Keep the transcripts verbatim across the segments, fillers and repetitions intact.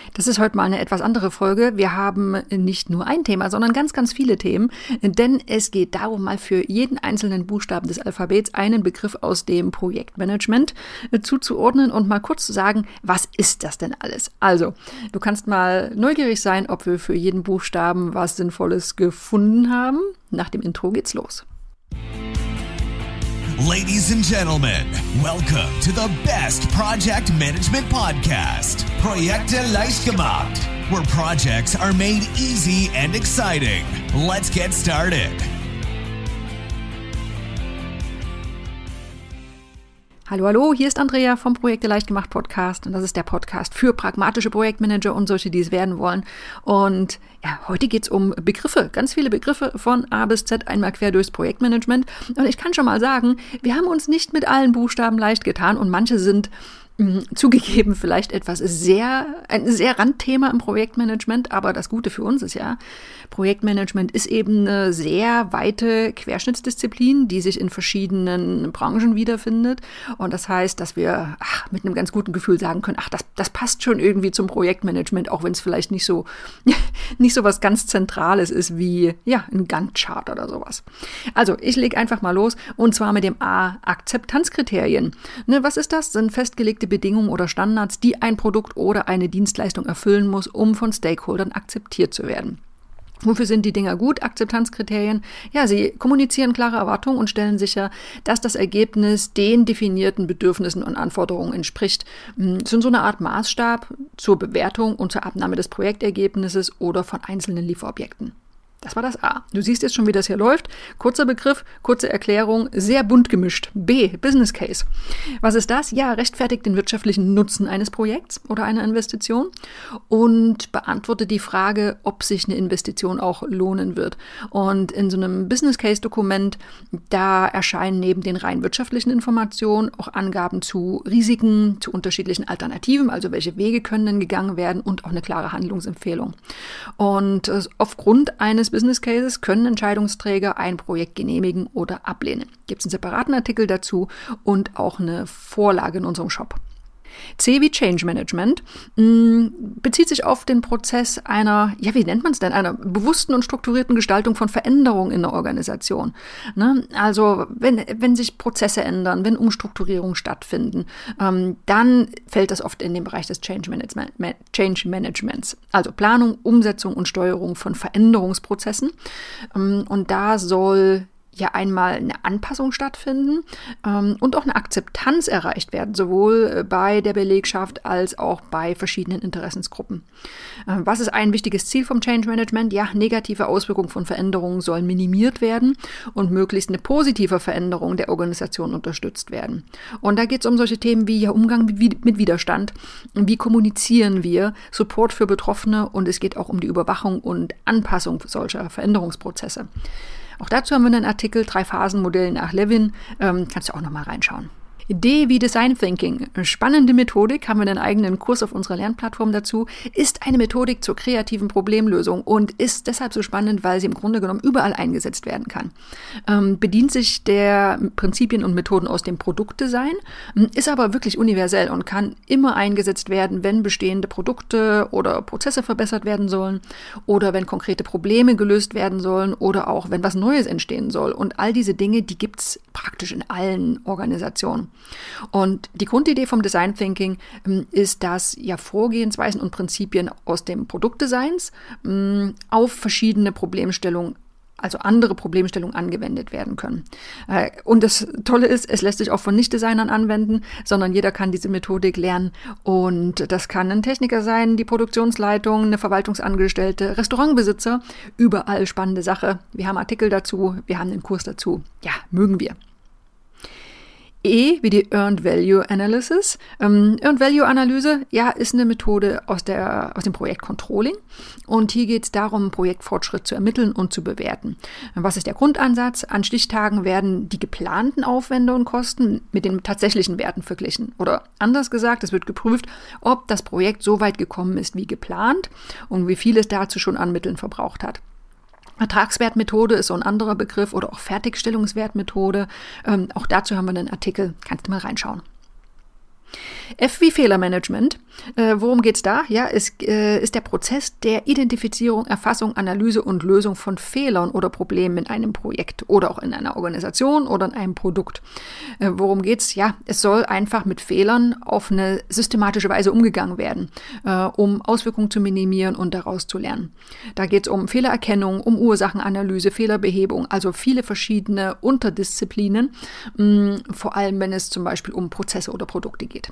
Das ist heute mal eine etwas andere Folge. Wir haben nicht nur ein Thema, sondern ganz, ganz viele Themen. Denn es geht darum, mal für jeden einzelnen Buchstaben des Alphabets einen Begriff aus dem Projektmanagement zuzuordnen und mal kurz zu sagen, was ist das denn alles? Also, du kannst mal neugierig sein, ob wir für jeden Buchstaben was Sinnvolles gefunden haben. Nach dem Intro geht's los. Ladies and gentlemen, welcome to the best project management podcast, Projekte leicht gemacht, where projects are made easy and exciting. Let's get started. Hallo, hallo, hier ist Andrea vom Projekte leicht gemacht Podcast und das ist der Podcast für pragmatische Projektmanager und solche, die es werden wollen. Und ja, heute geht's um Begriffe, ganz viele Begriffe von A bis Z, einmal quer durchs Projektmanagement. Und ich kann schon mal sagen, wir haben uns nicht mit allen Buchstaben leicht getan und manche sind zugegeben vielleicht etwas sehr, ein sehr Randthema im Projektmanagement, aber das Gute für uns ist ja, Projektmanagement ist eben eine sehr weite Querschnittsdisziplin, die sich in verschiedenen Branchen wiederfindet und das heißt, dass wir ach, mit einem ganz guten Gefühl sagen können, ach, das, das passt schon irgendwie zum Projektmanagement, auch wenn es vielleicht nicht so, nicht so was ganz Zentrales ist wie, ja, ein Gantt-Chart oder sowas. Also, ich lege einfach mal los und zwar mit dem A, Akzeptanzkriterien. Ne, was ist das? Das sind festgelegte Bedingungen oder Standards, die ein Produkt oder eine Dienstleistung erfüllen muss, um von Stakeholdern akzeptiert zu werden. Wofür sind die Dinger gut? Akzeptanzkriterien. Ja, sie kommunizieren klare Erwartungen und stellen sicher, dass das Ergebnis den definierten Bedürfnissen und Anforderungen entspricht. Es sind so eine Art Maßstab zur Bewertung und zur Abnahme des Projektergebnisses oder von einzelnen Lieferobjekten. Das war das A. Du siehst jetzt schon, wie das hier läuft. Kurzer Begriff, kurze Erklärung, sehr bunt gemischt. B, Business Case. Was ist das? Ja, rechtfertigt den wirtschaftlichen Nutzen eines Projekts oder einer Investition und beantwortet die Frage, ob sich eine Investition auch lohnen wird. Und in so einem Business Case Dokument, da erscheinen neben den rein wirtschaftlichen Informationen auch Angaben zu Risiken, zu unterschiedlichen Alternativen, also welche Wege können denn gegangen werden und auch eine klare Handlungsempfehlung. Und äh, aufgrund eines Business Cases können Entscheidungsträger ein Projekt genehmigen oder ablehnen. Gibt es einen separaten Artikel dazu und auch eine Vorlage in unserem Shop. C wie Change Management mh, bezieht sich auf den Prozess einer, ja, wie nennt man es denn, einer bewussten und strukturierten Gestaltung von Veränderungen in der Organisation. Ne? Also wenn, wenn sich Prozesse ändern, wenn Umstrukturierungen stattfinden, ähm, dann fällt das oft in den Bereich des Change, Management, Change Managements. Also Planung, Umsetzung und Steuerung von Veränderungsprozessen. Ähm, und da soll ja einmal eine Anpassung stattfinden ähm, und auch eine Akzeptanz erreicht werden, sowohl bei der Belegschaft als auch bei verschiedenen Interessensgruppen. Ähm, was ist ein wichtiges Ziel vom Change Management? Ja, negative Auswirkungen von Veränderungen sollen minimiert werden und möglichst eine positive Veränderung der Organisation unterstützt werden. Und da geht es um solche Themen wie ja, Umgang mit Widerstand, wie kommunizieren wir, Support für Betroffene und es geht auch um die Überwachung und Anpassung solcher Veränderungsprozesse. Auch dazu haben wir einen Artikel, Drei-Phasen-Modell nach Levin, ähm, kannst du auch nochmal reinschauen. D wie Design Thinking. Spannende Methodik, haben wir einen eigenen Kurs auf unserer Lernplattform dazu, ist eine Methodik zur kreativen Problemlösung und ist deshalb so spannend, weil sie im Grunde genommen überall eingesetzt werden kann. Ähm, bedient sich der Prinzipien und Methoden aus dem Produktdesign, ist aber wirklich universell und kann immer eingesetzt werden, wenn bestehende Produkte oder Prozesse verbessert werden sollen oder wenn konkrete Probleme gelöst werden sollen oder auch wenn was Neues entstehen soll. Und all diese Dinge, die gibt's praktisch in allen Organisationen. Und die Grundidee vom Design Thinking ähm, ist, dass ja Vorgehensweisen und Prinzipien aus dem Produktdesigns ähm, auf verschiedene Problemstellungen, also andere Problemstellungen angewendet werden können. Äh, und das Tolle ist, es lässt sich auch von Nicht-Designern anwenden, sondern jeder kann diese Methodik lernen. Und das kann ein Techniker sein, die Produktionsleitung, eine Verwaltungsangestellte, Restaurantbesitzer, überall spannende Sache. Wir haben Artikel dazu, wir haben einen Kurs dazu. Ja, mögen wir. E wie die Earned Value Analysis. Ähm, Earned Value Analyse, ja, ist eine Methode aus, der, aus dem Projekt Controlling. Und hier geht es darum, Projektfortschritt zu ermitteln und zu bewerten. Was ist der Grundansatz? An Stichtagen werden die geplanten Aufwände und Kosten mit den tatsächlichen Werten verglichen. Oder anders gesagt, es wird geprüft, ob das Projekt so weit gekommen ist wie geplant und wie viel es dazu schon an Mitteln verbraucht hat. Ertragswertmethode ist so ein anderer Begriff oder auch Fertigstellungswertmethode. Ähm, auch dazu haben wir einen Artikel, kannst du mal reinschauen. F wie Fehlermanagement. Äh, worum geht's da? Ja, es äh, ist der Prozess der Identifizierung, Erfassung, Analyse und Lösung von Fehlern oder Problemen in einem Projekt oder auch in einer Organisation oder in einem Produkt. Äh, worum geht's? Ja, es soll einfach mit Fehlern auf eine systematische Weise umgegangen werden, äh, um Auswirkungen zu minimieren und daraus zu lernen. Da geht's um Fehlererkennung, um Ursachenanalyse, Fehlerbehebung, also viele verschiedene Unterdisziplinen, mh, vor allem wenn es zum Beispiel um Prozesse oder Produkte geht.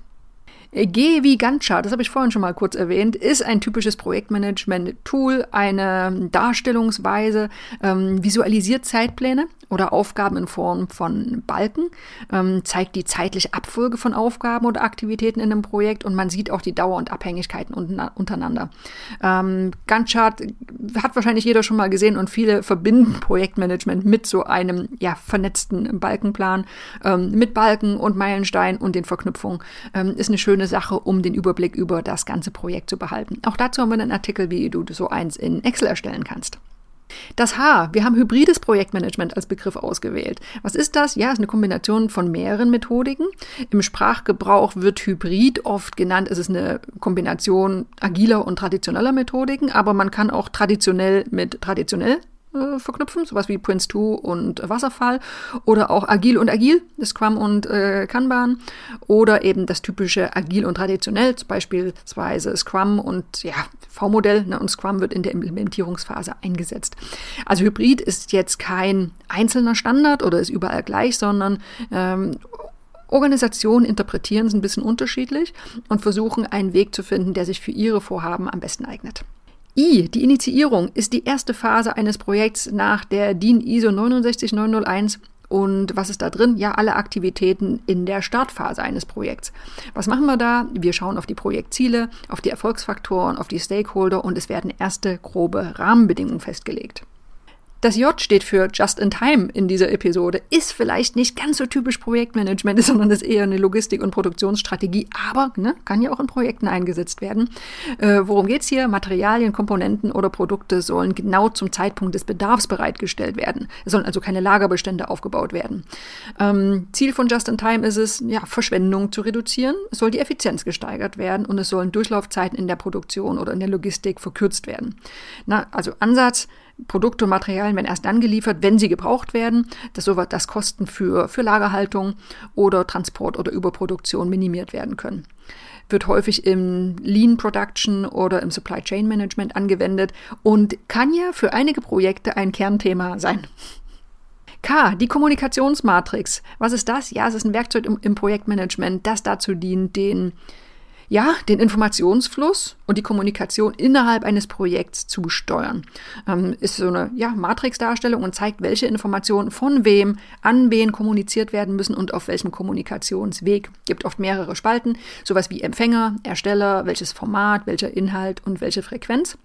G wie Gantt-Chart, das habe ich vorhin schon mal kurz erwähnt, ist ein typisches Projektmanagement-Tool, eine Darstellungsweise, ähm, visualisiert Zeitpläne oder Aufgaben in Form von Balken, ähm, zeigt die zeitliche Abfolge von Aufgaben oder Aktivitäten in einem Projekt und man sieht auch die Dauer und Abhängigkeiten untereinander. Ähm, Gantt-Chart hat wahrscheinlich jeder schon mal gesehen und viele verbinden Projektmanagement mit so einem ja, vernetzten Balkenplan, ähm, mit Balken und Meilensteinen und den Verknüpfungen. Ähm, ist eine schöne Sache, um den Überblick über das ganze Projekt zu behalten. Auch dazu haben wir einen Artikel, wie du so eins in Excel erstellen kannst. Das H, wir haben hybrides Projektmanagement als Begriff ausgewählt. Was ist das? Ja, es ist eine Kombination von mehreren Methodiken. Im Sprachgebrauch wird Hybrid oft genannt. Es ist eine Kombination agiler und traditioneller Methodiken, aber man kann auch traditionell mit traditionell äh, verknüpfen, sowas wie Prince zwei und Wasserfall oder auch agil und agil, Scrum und äh, Kanban oder eben das typische agil und traditionell, zum beispielsweise Scrum und ja, V-Modell, ne, und Scrum wird in der Implementierungsphase eingesetzt. Also Hybrid ist jetzt kein einzelner Standard oder ist überall gleich, sondern ähm, Organisationen interpretieren es ein bisschen unterschiedlich und versuchen einen Weg zu finden, der sich für ihre Vorhaben am besten eignet. I, die Initiierung, ist die erste Phase eines Projekts nach der D I N I S O neun sechs neun null eins. Und was ist da drin? Ja, alle Aktivitäten in der Startphase eines Projekts. Was machen wir da? Wir schauen auf die Projektziele, auf die Erfolgsfaktoren, auf die Stakeholder und es werden erste grobe Rahmenbedingungen festgelegt. Das J steht für Just in Time in dieser Episode, ist vielleicht nicht ganz so typisch Projektmanagement, sondern ist eher eine Logistik- und Produktionsstrategie, aber ne, kann ja auch in Projekten eingesetzt werden. Äh, worum geht's hier? Materialien, Komponenten oder Produkte sollen genau zum Zeitpunkt des Bedarfs bereitgestellt werden. Es sollen also keine Lagerbestände aufgebaut werden. Ähm, Ziel von Just in Time ist es, ja, Verschwendung zu reduzieren, es soll die Effizienz gesteigert werden und es sollen Durchlaufzeiten in der Produktion oder in der Logistik verkürzt werden. Na, also Ansatz, Produkte und Materialien werden erst dann geliefert, wenn sie gebraucht werden, dass so dass Kosten für, für Lagerhaltung oder Transport oder Überproduktion minimiert werden können. Wird häufig im Lean Production oder im Supply Chain Management angewendet und kann ja für einige Projekte ein Kernthema sein. K, die Kommunikationsmatrix. Was ist das? Ja, es ist ein Werkzeug im, im Projektmanagement, das dazu dient, den Ja, den Informationsfluss und die Kommunikation innerhalb eines Projekts zu steuern. Ähm, ist so eine ja, Matrixdarstellung und zeigt, welche Informationen von wem, an wen kommuniziert werden müssen und auf welchem Kommunikationsweg. Gibt oft mehrere Spalten, sowas wie Empfänger, Ersteller, welches Format, welcher Inhalt und welche Frequenz.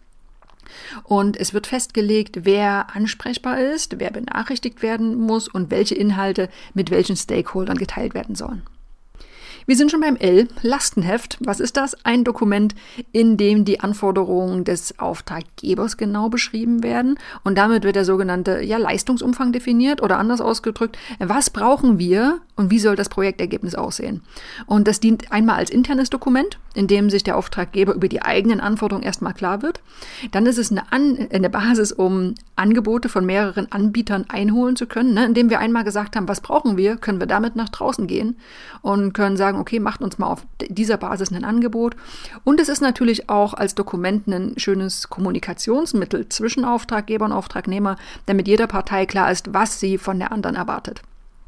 Und es wird festgelegt, wer ansprechbar ist, wer benachrichtigt werden muss und welche Inhalte mit welchen Stakeholdern geteilt werden sollen. Wir sind schon beim L, Lastenheft. Was ist das? Ein Dokument, in dem die Anforderungen des Auftraggebers genau beschrieben werden. Und damit wird der sogenannte ja, Leistungsumfang definiert oder anders ausgedrückt, was brauchen wir und wie soll das Projektergebnis aussehen? Und das dient einmal als internes Dokument, in dem sich der Auftraggeber über die eigenen Anforderungen erstmal klar wird. Dann ist es eine, An- eine Basis, um Angebote von mehreren Anbietern einholen zu können. Ne? Indem wir einmal gesagt haben, was brauchen wir, können wir damit nach draußen gehen und können sagen, okay, macht uns mal auf dieser Basis ein Angebot. Und es ist natürlich auch als Dokument ein schönes Kommunikationsmittel zwischen Auftraggeber und Auftragnehmer, damit jeder Partei klar ist, was sie von der anderen erwartet.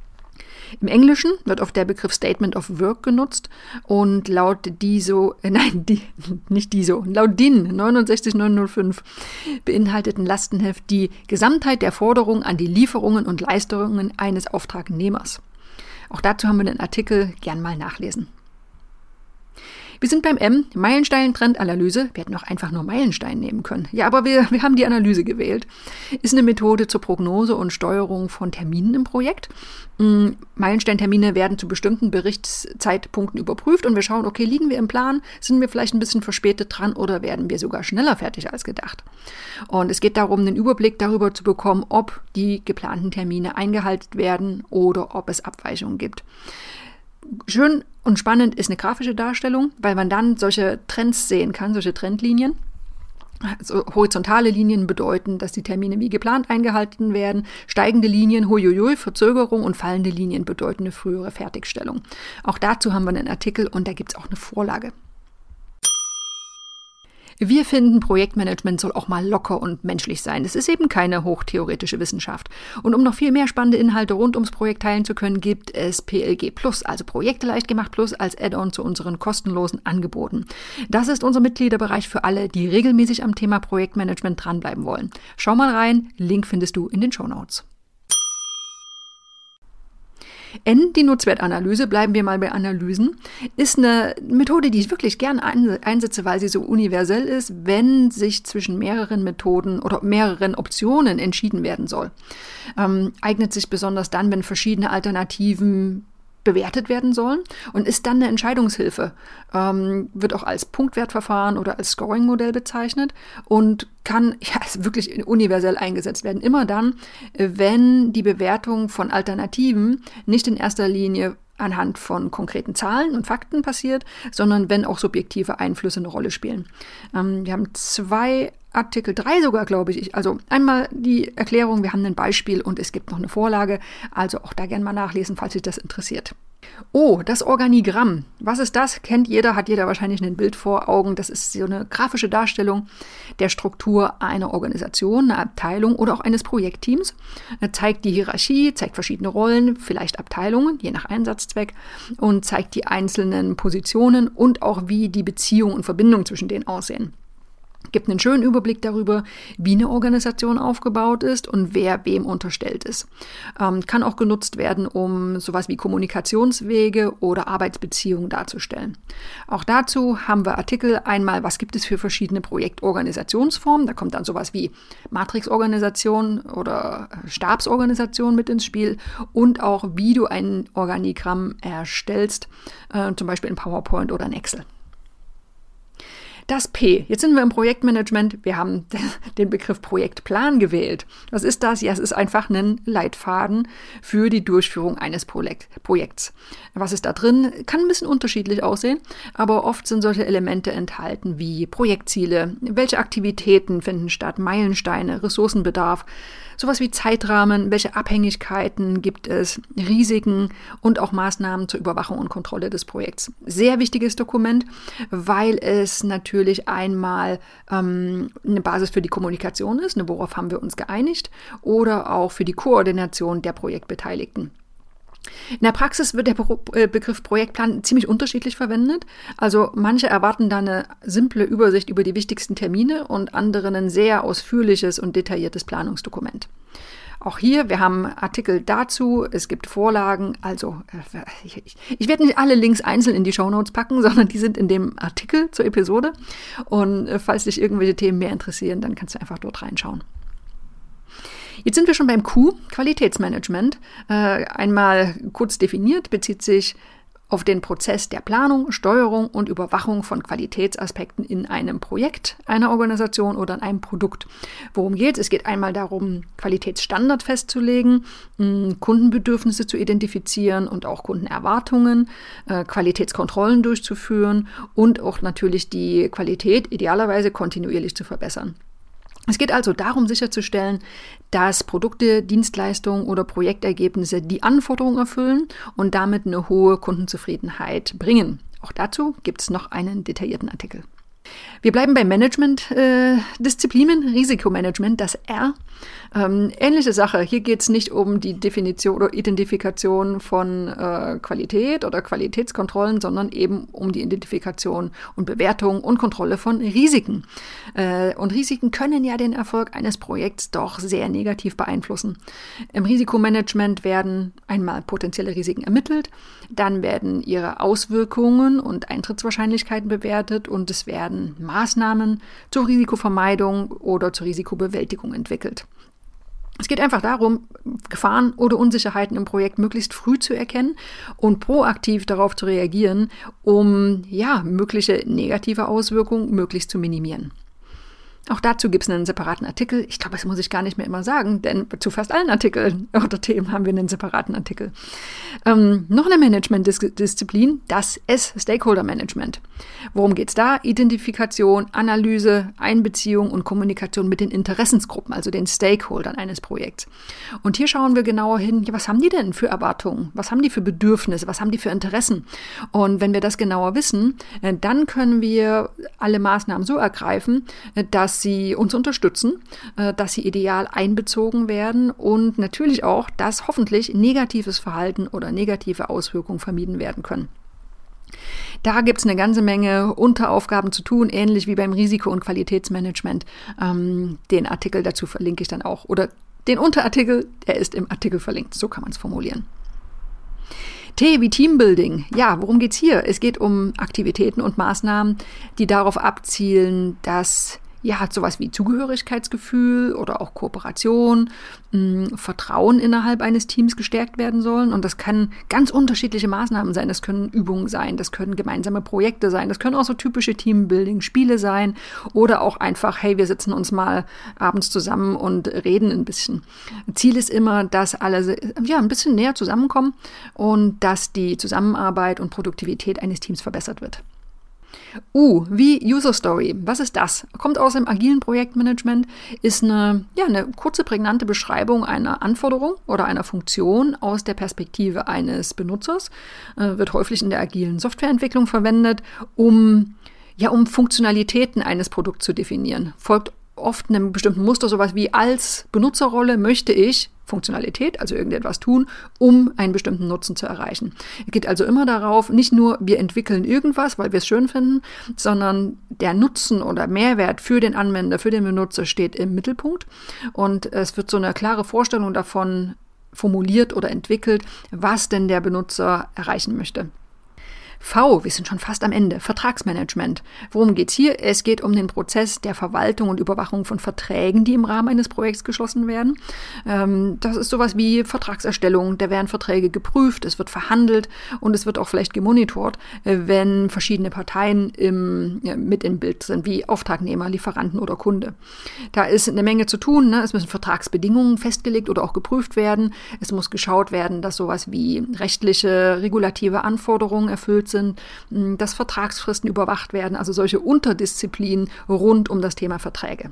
Im Englischen wird oft der Begriff Statement of Work genutzt und laut D I S O, äh, nein, die, nicht D I S O, laut D I N neun sechs neun null fünf beinhaltet ein Lastenheft die Gesamtheit der Forderungen an die Lieferungen und Leistungen eines Auftragnehmers. Auch dazu haben wir einen Artikel, gern mal nachlesen. Wir sind beim M, Meilenstein-Trendanalyse. Wir hätten auch einfach nur Meilenstein nehmen können. Ja, aber wir, wir haben die Analyse gewählt. Ist eine Methode zur Prognose und Steuerung von Terminen im Projekt. Mhm. Meilensteintermine werden zu bestimmten Berichtszeitpunkten überprüft und wir schauen, okay, liegen wir im Plan? Sind wir vielleicht ein bisschen verspätet dran oder werden wir sogar schneller fertig als gedacht? Und es geht darum, einen Überblick darüber zu bekommen, ob die geplanten Termine eingehalten werden oder ob es Abweichungen gibt. Schön und spannend ist eine grafische Darstellung, weil man dann solche Trends sehen kann, solche Trendlinien. Also horizontale Linien bedeuten, dass die Termine wie geplant eingehalten werden. Steigende Linien, huiuiui, Verzögerung, und fallende Linien bedeuten eine frühere Fertigstellung. Auch dazu haben wir einen Artikel und da gibt es auch eine Vorlage. Wir finden, Projektmanagement soll auch mal locker und menschlich sein. Es ist eben keine hochtheoretische Wissenschaft. Und um noch viel mehr spannende Inhalte rund ums Projekt teilen zu können, gibt es P L G Plus, also Projekte leicht gemacht Plus, als Add-on zu unseren kostenlosen Angeboten. Das ist unser Mitgliederbereich für alle, die regelmäßig am Thema Projektmanagement dranbleiben wollen. Schau mal rein, Link findest du in den Shownotes. N, die Nutzwertanalyse, bleiben wir mal bei Analysen, ist eine Methode, die ich wirklich gern einsetze, weil sie so universell ist, wenn sich zwischen mehreren Methoden oder mehreren Optionen entschieden werden soll. Ähm, eignet sich besonders dann, wenn verschiedene Alternativen bewertet werden sollen und ist dann eine Entscheidungshilfe. Ähm, wird auch als Punktwertverfahren oder als Scoring-Modell bezeichnet und kann ja, ist wirklich universell eingesetzt werden. Immer dann, wenn die Bewertung von Alternativen nicht in erster Linie anhand von konkreten Zahlen und Fakten passiert, sondern wenn auch subjektive Einflüsse eine Rolle spielen. Ähm, wir haben zwei Artikel drei sogar, glaube ich. Also einmal die Erklärung, wir haben ein Beispiel und es gibt noch eine Vorlage. Also auch da gerne mal nachlesen, falls sich das interessiert. Oh, das Organigramm. Was ist das? Kennt jeder, hat jeder wahrscheinlich ein Bild vor Augen. Das ist so eine grafische Darstellung der Struktur einer Organisation, einer Abteilung oder auch eines Projektteams. Er zeigt die Hierarchie, zeigt verschiedene Rollen, vielleicht Abteilungen, je nach Einsatzzweck, und zeigt die einzelnen Positionen und auch, wie die Beziehungen und Verbindungen zwischen denen aussehen. Gibt einen schönen Überblick darüber, wie eine Organisation aufgebaut ist und wer wem unterstellt ist. Ähm, kann auch genutzt werden, um sowas wie Kommunikationswege oder Arbeitsbeziehungen darzustellen. Auch dazu haben wir Artikel. Einmal, was gibt es für verschiedene Projektorganisationsformen? Da kommt dann sowas wie Matrixorganisation oder Stabsorganisation mit ins Spiel und auch, wie du ein Organigramm erstellst, äh, zum Beispiel in PowerPoint oder in Excel. Das P. Jetzt sind wir im Projektmanagement. Wir haben den Begriff Projektplan gewählt. Was ist das? Ja, es ist einfach ein Leitfaden für die Durchführung eines Projekts. Was ist da drin? Kann ein bisschen unterschiedlich aussehen, aber oft sind solche Elemente enthalten wie Projektziele, welche Aktivitäten finden statt, Meilensteine, Ressourcenbedarf, sowas wie Zeitrahmen, welche Abhängigkeiten gibt es, Risiken und auch Maßnahmen zur Überwachung und Kontrolle des Projekts. Sehr wichtiges Dokument, weil es natürlich einmal ähm, eine Basis für die Kommunikation ist, ne, worauf haben wir uns geeinigt, oder auch für die Koordination der Projektbeteiligten. In der Praxis wird der Begriff Projektplan ziemlich unterschiedlich verwendet. Also manche erwarten da eine simple Übersicht über die wichtigsten Termine und andere ein sehr ausführliches und detailliertes Planungsdokument. Auch hier, wir haben Artikel dazu, es gibt Vorlagen, also ich, ich, ich werde nicht alle Links einzeln in die Shownotes packen, sondern die sind in dem Artikel zur Episode. Und falls dich irgendwelche Themen mehr interessieren, dann kannst du einfach dort reinschauen. Jetzt sind wir schon beim Q, Qualitätsmanagement. Äh, einmal kurz definiert, bezieht sich auf den Prozess der Planung, Steuerung und Überwachung von Qualitätsaspekten in einem Projekt, einer Organisation oder in einem Produkt. Worum geht es? Es geht einmal darum, Qualitätsstandard festzulegen, mh, Kundenbedürfnisse zu identifizieren und auch Kundenerwartungen, äh, Qualitätskontrollen durchzuführen und auch natürlich die Qualität idealerweise kontinuierlich zu verbessern. Es geht also darum, sicherzustellen, dass Produkte, Dienstleistungen oder Projektergebnisse die Anforderungen erfüllen und damit eine hohe Kundenzufriedenheit bringen. Auch dazu gibt es noch einen detaillierten Artikel. Wir bleiben bei Management-Disziplinen, äh, Risikomanagement, das R. Ähm, ähnliche Sache. Hier geht es nicht um die Definition oder Identifikation von äh, Qualität oder Qualitätskontrollen, sondern eben um die Identifikation und Bewertung und Kontrolle von Risiken. Äh, und Risiken können ja den Erfolg eines Projekts doch sehr negativ beeinflussen. Im Risikomanagement werden einmal potenzielle Risiken ermittelt, dann werden ihre Auswirkungen und Eintrittswahrscheinlichkeiten bewertet und es werden Maßnahmen zur Risikovermeidung oder zur Risikobewältigung entwickelt. Es geht einfach darum, Gefahren oder Unsicherheiten im Projekt möglichst früh zu erkennen und proaktiv darauf zu reagieren, um ja, mögliche negative Auswirkungen möglichst zu minimieren. Auch dazu gibt es einen separaten Artikel. Ich glaube, das muss ich gar nicht mehr immer sagen, denn zu fast allen Artikeln oder Themen haben wir einen separaten Artikel. Ähm, noch eine Management-Disziplin, das S, Stakeholder Management. Worum geht es da? Identifikation, Analyse, Einbeziehung und Kommunikation mit den Interessensgruppen, also den Stakeholdern eines Projekts. Und hier schauen wir genauer hin, ja, was haben die denn für Erwartungen? Was haben die für Bedürfnisse? Was haben die für Interessen? Und wenn wir das genauer wissen, dann können wir alle Maßnahmen so ergreifen, dass sie uns unterstützen, dass sie ideal einbezogen werden und natürlich auch, dass hoffentlich negatives Verhalten oder negative Auswirkungen vermieden werden können. Da gibt es eine ganze Menge Unteraufgaben zu tun, ähnlich wie beim Risiko- und Qualitätsmanagement. Ähm, den Artikel dazu verlinke ich dann auch. Oder den Unterartikel, der ist im Artikel verlinkt. So kann man es formulieren. T wie Teambuilding. Ja, worum geht's hier? Es geht um Aktivitäten und Maßnahmen, die darauf abzielen, dass ja, sowas wie Zugehörigkeitsgefühl oder auch Kooperation, mh, Vertrauen innerhalb eines Teams gestärkt werden sollen. Und das können ganz unterschiedliche Maßnahmen sein. Das können Übungen sein, das können gemeinsame Projekte sein, das können auch so typische Teambuilding-Spiele sein oder auch einfach, hey, wir sitzen uns mal abends zusammen und reden ein bisschen. Ziel ist immer, dass alle ja, ein bisschen näher zusammenkommen und dass die Zusammenarbeit und Produktivität eines Teams verbessert wird. U wie User Story. Was ist das? Kommt aus dem agilen Projektmanagement, ist eine, ja, eine kurze, prägnante Beschreibung einer Anforderung oder einer Funktion aus der Perspektive eines Benutzers. Äh, wird häufig in der agilen Softwareentwicklung verwendet, um, ja, um Funktionalitäten eines Produkts zu definieren. Folgt oft einem bestimmten Muster, sowas wie als Benutzerrolle möchte ich Funktionalität, also irgendetwas tun, um einen bestimmten Nutzen zu erreichen. Es geht also immer darauf, nicht nur wir entwickeln irgendwas, weil wir es schön finden, sondern der Nutzen oder Mehrwert für den Anwender, für den Benutzer steht im Mittelpunkt und es wird so eine klare Vorstellung davon formuliert oder entwickelt, was denn der Benutzer erreichen möchte. V, wir sind schon fast am Ende, Vertragsmanagement. Worum geht's hier? Es geht um den Prozess der Verwaltung und Überwachung von Verträgen, die im Rahmen eines Projekts geschlossen werden. Ähm, das ist sowas wie Vertragserstellung, da werden Verträge geprüft, es wird verhandelt und es wird auch vielleicht gemonitort, äh, wenn verschiedene Parteien im, ja, mit im Bild sind, wie Auftragnehmer, Lieferanten oder Kunde. Da ist eine Menge zu tun, ne? Es müssen Vertragsbedingungen festgelegt oder auch geprüft werden. Es muss geschaut werden, dass sowas wie rechtliche, regulative Anforderungen erfüllt sind, dass Vertragsfristen überwacht werden, also solche Unterdisziplinen rund um das Thema Verträge.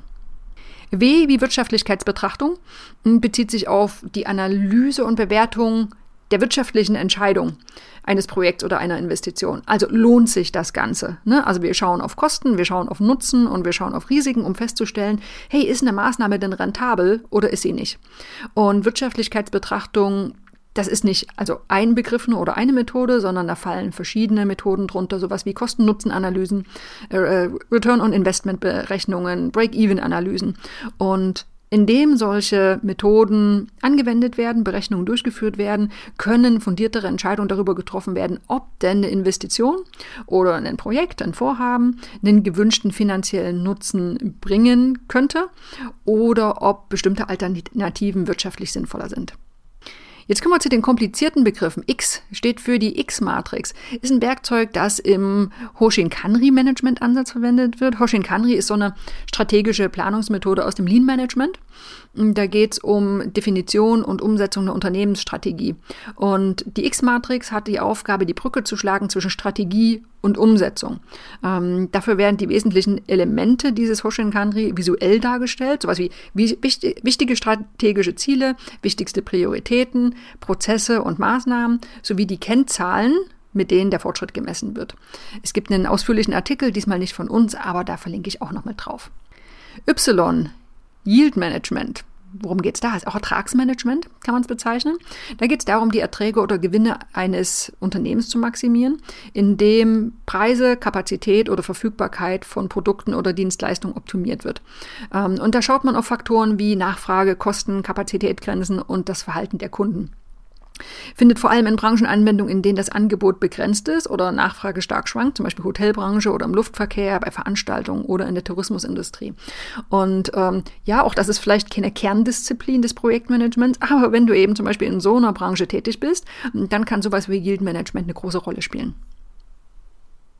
W wie Wirtschaftlichkeitsbetrachtung bezieht sich auf die Analyse und Bewertung der wirtschaftlichen Entscheidung eines Projekts oder einer Investition. Also lohnt sich das Ganze, ne? Also wir schauen auf Kosten, wir schauen auf Nutzen und wir schauen auf Risiken, um festzustellen, hey, ist eine Maßnahme denn rentabel oder ist sie nicht? Und Wirtschaftlichkeitsbetrachtung, das ist nicht also ein Begriff oder eine Methode, sondern da fallen verschiedene Methoden drunter, sowas wie Kosten-Nutzen-Analysen, äh, Return-on-Investment-Berechnungen, Break-Even-Analysen. Und indem solche Methoden angewendet werden, Berechnungen durchgeführt werden, können fundiertere Entscheidungen darüber getroffen werden, ob denn eine Investition oder ein Projekt, ein Vorhaben, den gewünschten finanziellen Nutzen bringen könnte oder ob bestimmte Alternativen wirtschaftlich sinnvoller sind. Jetzt kommen wir zu den komplizierten Begriffen. X steht für die X-Matrix. Ist ein Werkzeug, das im Hoshin-Kanri-Management-Ansatz verwendet wird. Hoshin-Kanri ist so eine strategische Planungsmethode aus dem Lean-Management. Da geht es um Definition und Umsetzung der Unternehmensstrategie. Und die X-Matrix hat die Aufgabe, die Brücke zu schlagen zwischen Strategie und Umsetzung. Ähm, dafür werden die wesentlichen Elemente dieses Hoshin-Kanri visuell dargestellt, sowas wie, wie wichtig, wichtige strategische Ziele, wichtigste Prioritäten, Prozesse und Maßnahmen sowie die Kennzahlen, mit denen der Fortschritt gemessen wird. Es gibt einen ausführlichen Artikel, diesmal nicht von uns, aber da verlinke ich auch noch mit drauf. Y, Yield Management. Worum geht es da? Ist auch Ertragsmanagement, kann man es bezeichnen. Da geht es darum, die Erträge oder Gewinne eines Unternehmens zu maximieren, indem Preise, Kapazität oder Verfügbarkeit von Produkten oder Dienstleistungen optimiert wird. Und da schaut man auf Faktoren wie Nachfrage, Kosten, Kapazitätsgrenzen und das Verhalten der Kunden. Findet vor allem in Branchen Anwendung, in denen das Angebot begrenzt ist oder Nachfrage stark schwankt, zum Beispiel Hotelbranche oder im Luftverkehr, bei Veranstaltungen oder in der Tourismusindustrie. Und ähm, ja, auch das ist vielleicht keine Kerndisziplin des Projektmanagements, aber wenn du eben zum Beispiel in so einer Branche tätig bist, dann kann sowas wie Yield Management eine große Rolle spielen.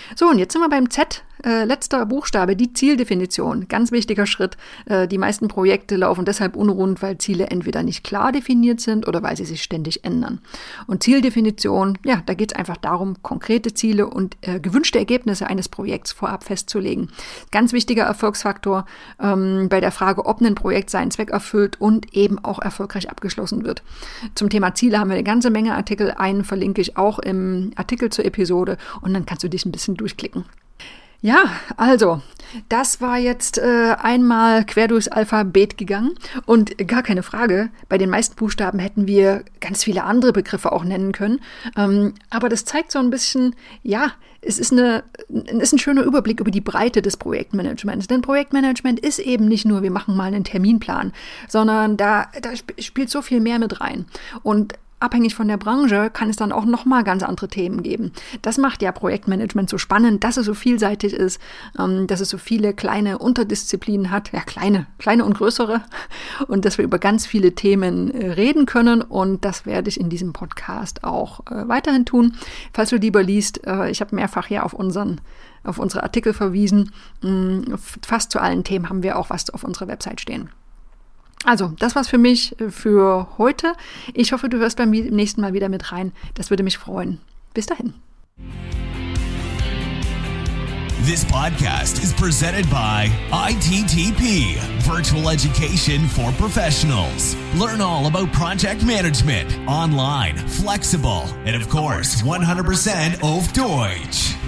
So, und jetzt sind wir beim Z, äh, letzter Buchstabe, die Zieldefinition. Ganz wichtiger Schritt. Äh, die meisten Projekte laufen deshalb unrund, weil Ziele entweder nicht klar definiert sind oder weil sie sich ständig ändern. Und Zieldefinition, ja, da geht es einfach darum, konkrete Ziele und äh, gewünschte Ergebnisse eines Projekts vorab festzulegen. Ganz wichtiger Erfolgsfaktor ähm, bei der Frage, ob ein Projekt seinen Zweck erfüllt und eben auch erfolgreich abgeschlossen wird. Zum Thema Ziele haben wir eine ganze Menge Artikel. Einen verlinke ich auch im Artikel zur Episode und dann kannst du dich ein bisschen durchklicken. Ja, also, das war jetzt äh, einmal quer durchs Alphabet gegangen und gar keine Frage, bei den meisten Buchstaben hätten wir ganz viele andere Begriffe auch nennen können, ähm, aber das zeigt so ein bisschen, ja, es ist, eine, es ist ein schöner Überblick über die Breite des Projektmanagements, denn Projektmanagement ist eben nicht nur, wir machen mal einen Terminplan, sondern da, da sp- spielt so viel mehr mit rein und abhängig von der Branche kann es dann auch nochmal ganz andere Themen geben. Das macht ja Projektmanagement so spannend, dass es so vielseitig ist, ähm, dass es so viele kleine Unterdisziplinen hat, ja kleine, kleine und größere und dass wir über ganz viele Themen äh, reden können und das werde ich in diesem Podcast auch äh, weiterhin tun. Falls du lieber liest, äh, ich habe mehrfach ja auf unseren auf unsere Artikel verwiesen, mh, fast zu allen Themen haben wir auch was auf unserer Website stehen. Also, das war's für mich für heute. Ich hoffe, du hörst beim nächsten Mal wieder mit rein. Das würde mich freuen. Bis dahin. This podcast is presented by I T T P, Virtual Education for Professionals. Learn all about project management, online, flexible, and of course, one hundred percent auf Deutsch.